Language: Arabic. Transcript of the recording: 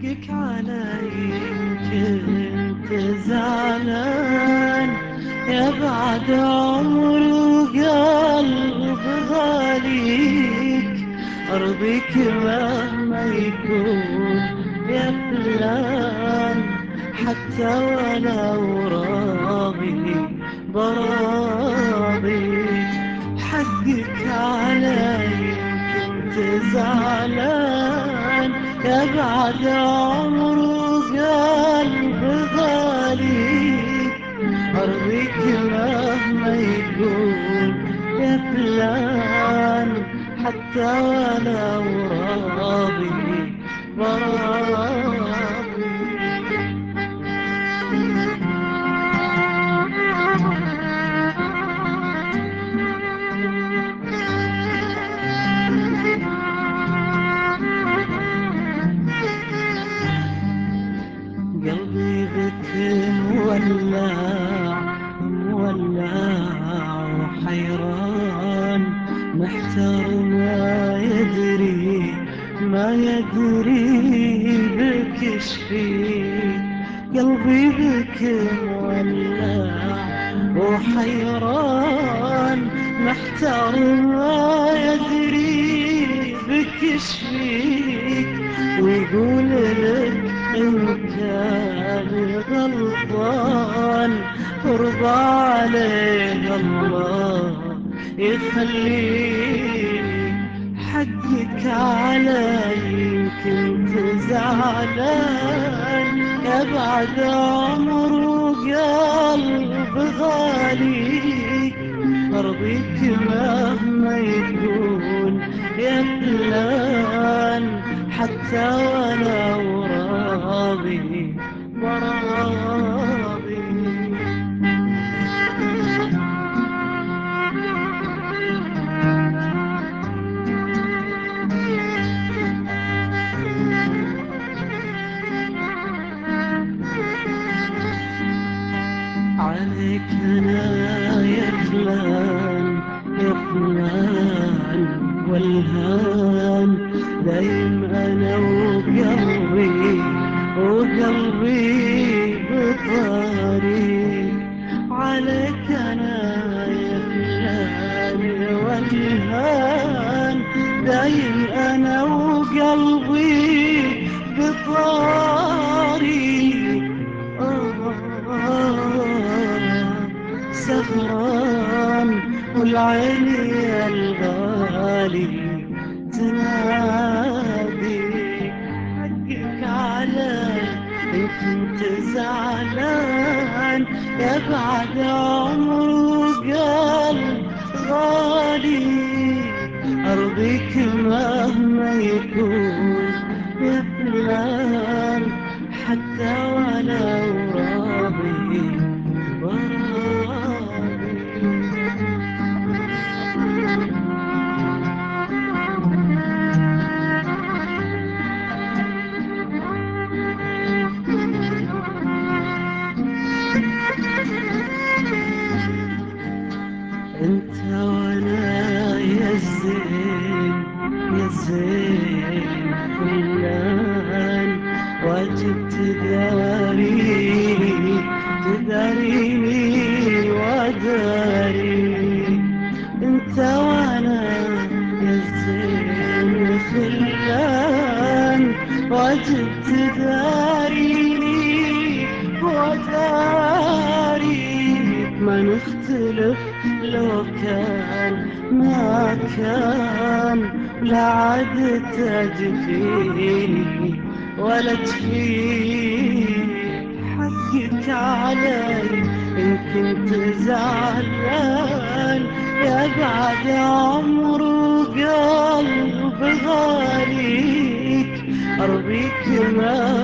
حقك علي كنت زعلان يا بعد عمر وقلب غاليك، أرضيك مهما يكون يا فلان، حتى ولو راضي براضيك. حقك علي كنت زعلان يا بعد عمر وقلب غاليك، أرضيك مهما يكون يا فلان، حتى ولو راضي براضي. قلبي بك مولع مولع وحيران، محتار ما يدري بك ايش فيه. قلبي بك مولع وحيران، محتار ما يدري بك ايش فيك. ويقول لك إن كان غلطان ارضى عليه الله يخليك. حقك علي كنت زعلان يا بعد عمر وقلب غاليك، أرضيك مهما يكون يا فلان، حتى ولو راضي براضي. عليك أنا يا فلان يا فلان والهان، دايم أنا وقلبي بطريق. عليك أنا يا فلان والهان، دايم أنا وقلبي بطريق. سهران والعين يا الغالي تنادي. حقك علي إن كنت زعلان يا بعد عمر وقلب غالي، أرضيك مهما يكون يا فلان، حتى ولو راضي براضي. انت وانا يا الزين يا الزين فلان، واجب تداريني وداري. انت وانا يا الزين فلان، واجب تداريني وداري. ما نختلف لو كان ما كان، لا عاد تجفيني ولا تفيني. حقك علي إن كنت زعلان يا بعد عمر وقلب غاليك، أرضيك ما